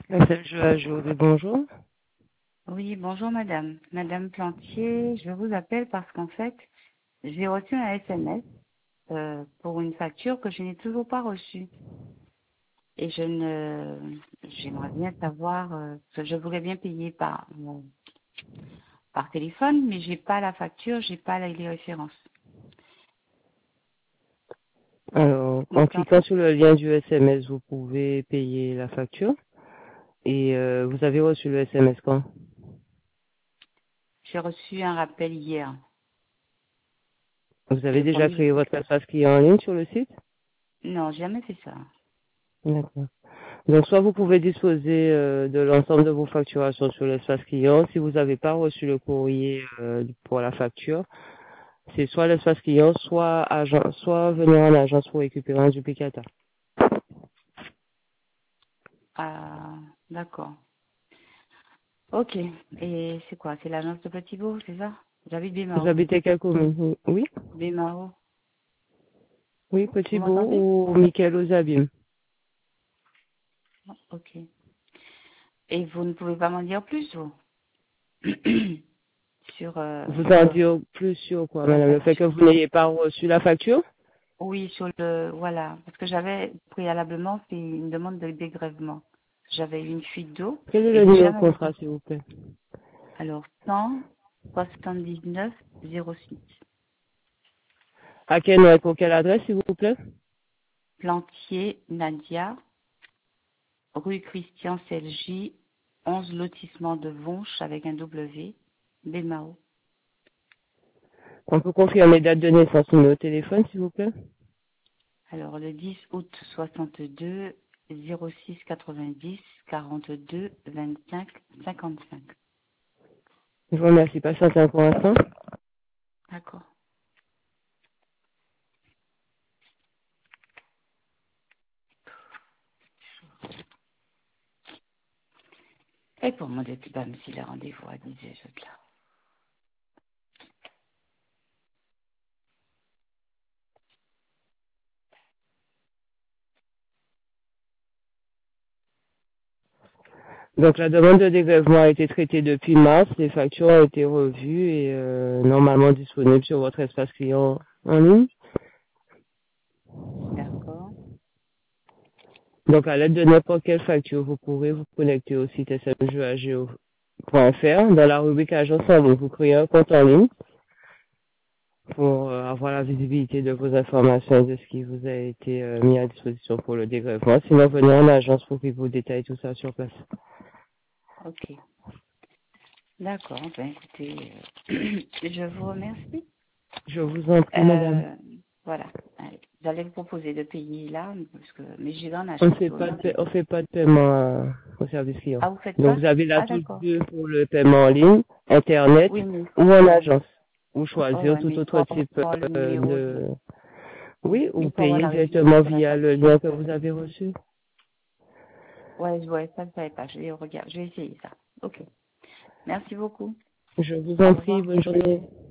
Je ajouter bonjour. Oui, bonjour madame. Madame Plantier, je vous appelle parce qu'en fait, j'ai reçu un SMS pour une facture que je n'ai toujours pas reçue. Et j'aimerais bien savoir, que je voudrais bien payer par téléphone, mais j'ai pas la facture, j'ai pas les références. Alors, en Donc, cliquant sur le lien du SMS, vous pouvez payer la facture. Et vous avez reçu le SMS quand? j'ai reçu un rappel hier. Vous avez Et déjà comme créé votre espace client en ligne sur le site? non, j'ai jamais fait ça. D'accord. Donc, soit vous pouvez disposer de l'ensemble de vos facturations sur l'espace client. Si vous n'avez pas reçu le courrier pour la facture, c'est soit l'espace client, soit venir en agence pour récupérer un duplicata. Ah, d'accord. Ok. Et c'est quoi? C'est l'agence de Petit-Bourg, c'est ça? J'habite Vous Bémaro. habitez quelle commune? Oui? Bémaro. Oui, Vous Petit-Bourg m'entendez? ou Michael aux Abîmes? Ok. Et vous ne pouvez pas m'en dire plus, vous sur Vous en dire plus sur quoi, la madame? Le fait que facture. vous n'ayez pas reçu la facture? Oui, sur le voilà, parce que j'avais préalablement fait une demande de dégrèvement. J'avais eu une fuite d'eau Quel est et le j'ai numéro de jamais contrat, s'il vous plaît? alors 179 06 À quel nom et pour quelle adresse, s'il vous plaît? Plantier Nadia, rue Christian Selgy, 11 lotissement de Vonche avec un W, Bémao. On peut confirmer date de naissance, numéro de téléphone, s'il vous plaît? Alors le 10 août 62 06 90 42 25 55. Je vous remercie. Patientez un instant. D'accord. Et pour mon dame s'il a rendez-vous à 10 heures là. Donc, la demande de dégrèvement a été traitée depuis mars. Les factures ont été revues et normalement disponibles sur votre espace client en ligne. D'accord. Donc, à l'aide de n'importe quelle facture, vous pourrez vous connecter au site smjeo.fr. Dans la rubrique agence en ligne, vous créez un compte en ligne pour avoir la visibilité de vos informations et de ce qui vous a été mis à disposition pour le dégrèvement. Sinon, venez en agence pour qu'ils vous détaillent tout ça sur place. Ok. D'accord. Ben écoutez, je vous remercie. Je vous en prie, madame. Euh, voilà. Allez. J'allais vous proposer de payer là, parce que mais j'ai dans On ne l'agence fait pas aujourd'hui. on fait pas de paiement au service client. Ah, vous faites Donc, pas? vous avez la Ah, touche d'accord. 2 pour le paiement en ligne, Internet Oui, mais ou en ouais. agence. Ou Oh, choisir ouais, tout mais il autre faut type avoir le numéro de... ouais. Oui, Mais ou il faut avoir payer la directement référence de la via le facture. lien que vous avez reçu. Ouais, ça ne savais pas. Je vais regarder. Je vais essayer ça. Ok. Merci beaucoup. Je vous Au en prie, revoir. bonne journée.